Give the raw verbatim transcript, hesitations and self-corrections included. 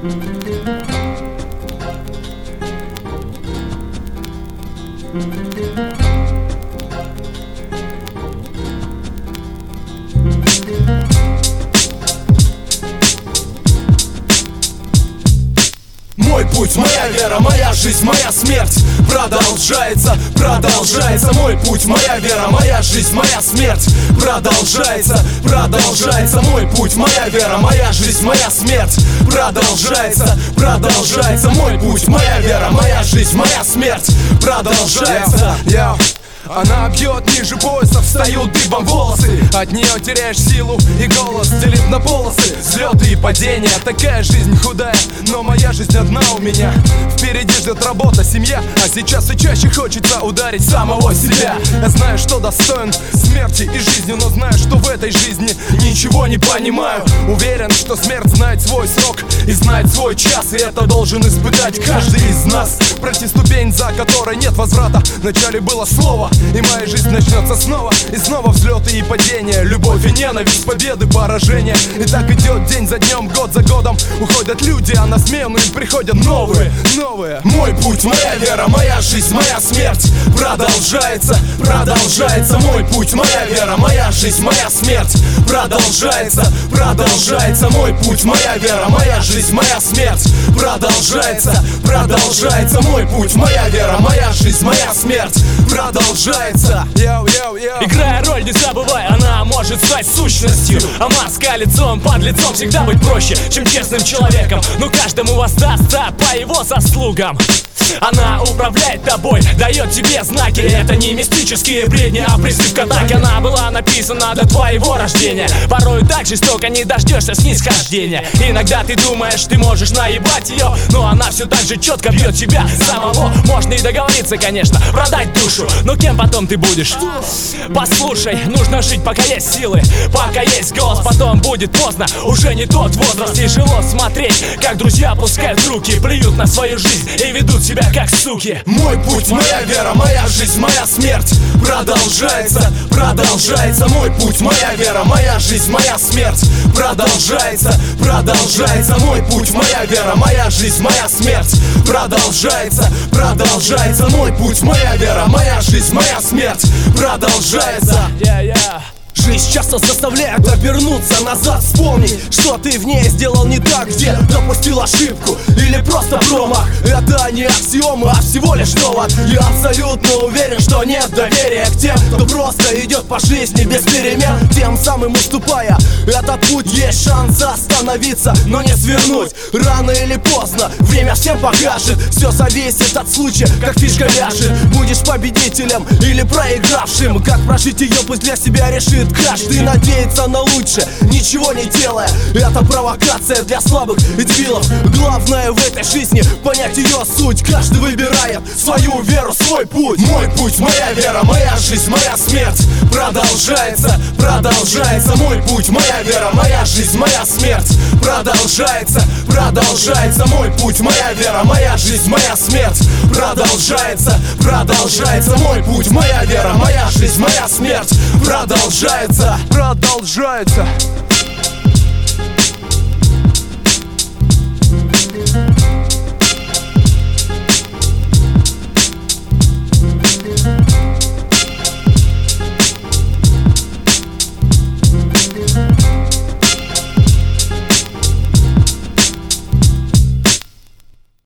Мой путь, моя вера, моя жизнь, моя смерть продолжается, продолжается. Мой путь, моя вера, моя жизнь, моя смерть продолжается, продолжается. Мой путь, моя вера, моя жизнь, моя смерть продолжается, продолжается. Мой путь, моя вера, моя жизнь, моя смерть продолжается. Yeah, yeah. Она бьет ниже пояса, встают дыбом волосы. От нее теряешь силу и голос делит на полосы. Взлеты и падения, такая жизнь худая, но моя жизнь одна у меня. Впереди ждет работа, семья, а сейчас все чаще хочется ударить самого себя. Я знаю, что достоин смерти и жизни, но знаю, что в этой жизни ничего не понимаю. Уверен, что смерть знает свой срок и знает свой час, и это должен испытать каждый из нас. Пройти ступень, за которой нет возврата. Вначале было слово, и моя жизнь начнется снова. И снова взлеты и падения, любовь и ненависть, победы, поражения. И так идет день за днем, год за годом. Уходят люди, а на смену им приходят новые, новые. Мой путь, моя вера, моя жизнь, моя смерть продолжается, продолжается. Мой путь, моя вера, моя жизнь, моя смерть продолжается, продолжается. Мой путь, моя вера, моя жизнь, моя смерть продолжается, продолжается. Мой путь, моя вера, моя жизнь, моя смерть продолжается. Йоу, йоу, йоу. Играя роль, не забывай, она может стать сущностью. А маска лицом, под лицом всегда быть проще, чем честным человеком. Но каждому воздастся по его заслугам. Она управляет тобой, дает тебе знаки. Это не мистические бредни, а призыв к атаке. Она была написана до твоего рождения. Порой так жестоко не дождешься снисхождения. Иногда ты думаешь, ты можешь наебать ее, но она все так же четко бьет тебя самого. Можно и договориться, конечно, продать душу, но кем потом ты будешь? Послушай, нужно жить, пока есть силы, пока есть голос. Потом будет поздно, уже не тот возраст. Тяжело смотреть, как друзья опускают руки, плюют на свою жизнь и ведут себя как суки. Мой путь, моя вера, моя жизнь, моя смерть продолжается, продолжается. Мой путь, моя вера, моя жизнь, моя смерть продолжается, продолжается. Мой путь, моя вера, моя жизнь, моя смерть продолжается, продолжается. Мой путь, моя вера, моя жизнь, моя смерть продолжается. Yeah, yeah. Жизнь часто заставляет обернуться назад, вспомнить, что ты в ней сделал не так, где допустил ошибку или просто промах. Это не аксиомы, а всего лишь довод. Я абсолютно уверен, что нет доверия к тем, кто просто идет по жизни без перемен, тем самым уступая этот путь. Есть шанс остановиться, но не свернуть. Рано или поздно время всем покажет. Все зависит от случая, как фишка ляжет. Будешь победителем или проигравшим, как прожить ее, пусть для себя решит каждый. Надеется на лучшее, ничего не делая. Это провокация для слабых и дебилов. Главное в этой жизни понять ее суть. Каждый выбирает свою веру, свой путь. Мой путь, моя вера, моя жизнь, моя смерть продолжается, продолжается. Мой путь, моя вера, моя жизнь, моя смерть продолжается, продолжается. Мой путь, моя вера, моя жизнь, моя смерть продолжается, продолжается. Мой путь, моя вера, моя жизнь, моя смерть продолжается, продолжается.